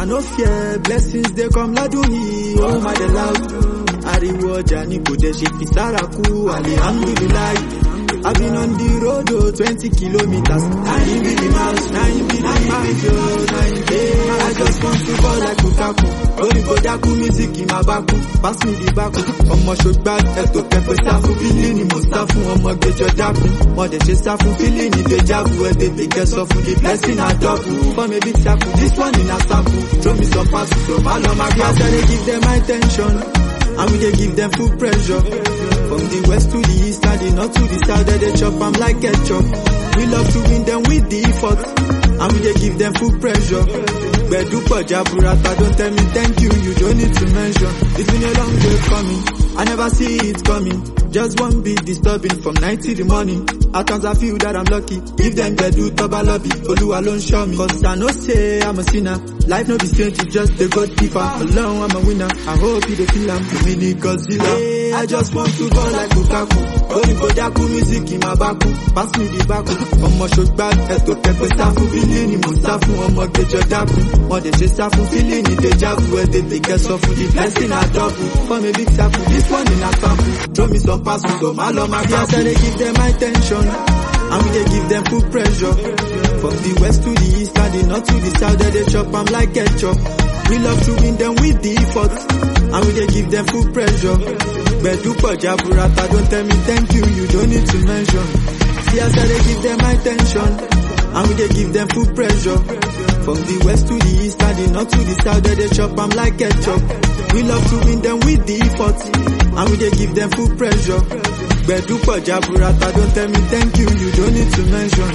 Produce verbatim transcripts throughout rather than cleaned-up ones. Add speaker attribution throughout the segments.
Speaker 1: I no fear, blessings they come laduni, oh my the loud. Ariwo Jani Bode Shiki Saraku, Alhamdulillah. I've been on the road, oh, twenty kilometers. Nine be the miles, nine be the miles, oh, nine be. I just want to ball like Lukaku. Ori Kodaku, music in my baku. Pass me the baku. Omo should bad, eto kepe safu. Feeling ni mustafu, omo gejo daku. More than just safu, feeling ni dejavu. Where they take us off with the blessing I double. For me big saku, this one in a sample. Throw me some pass, so all of my girls, I they give them my attention. And we they give them full pressure. From the west to the east and the north to the south, they chop I'm like ketchup. We love to win them with the effort, and we they give them full pressure. Bedu Jaburata, don't tell me thank you, you don't need to mention. It's been a long day coming, I never see it coming. Just one beat disturbing from night to the morning. At times I feel that I'm lucky. If them Bedu Toba lobby, Olu alone show me. Cause I know say I'm a sinner. Life no be strange, it's just a God giver. Alone I'm a winner, I hope you dey feel I'm the mini Godzilla. Hey, I just want to go like Lukaku. Ori Kodaku, music in my baku. Pass me the baku. Omo should bad, eto kepe safu. Feeling ni mustafu, omo gejo daku. More than just safu, feeling ni dejavu. Where they take us off with the blessing I double. For me big safu, this one in a sample. Throw me some pass, so my love my girls, I they give them my attention. And we they give them full pressure. From the west to the east and the north to the south, they chop I'm like ketchup. We love to win them with the effort, and we they give them full pressure. Bedu Jaburata, don't tell me thank you, you don't need to mention. See as I they give them my attention, and we they give them full pressure. From the west to the east and the north to the south, they chop I'm like ketchup. We love to win them with the effort, and we they give them full pressure. Bedu Jaburata, don't tell me thank you, you don't need to mention.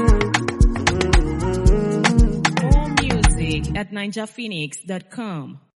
Speaker 2: More music at ninja phoenix dot com.